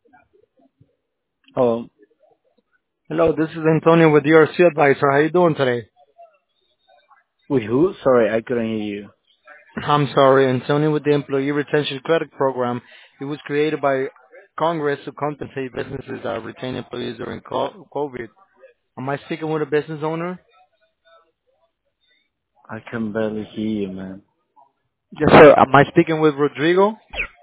Oh, Hello, this is Antonio with DRC Advisor. How you doing today? with who? Sorry, I couldn't hear you. I'm sorry, Antonio with the Employee Retention Credit Program. It was created by Congress to compensate businesses that retain employees during COVID. Am I speaking with a business owner? I can barely hear you, man. Yes, sir. Am I speaking with Rodrigo?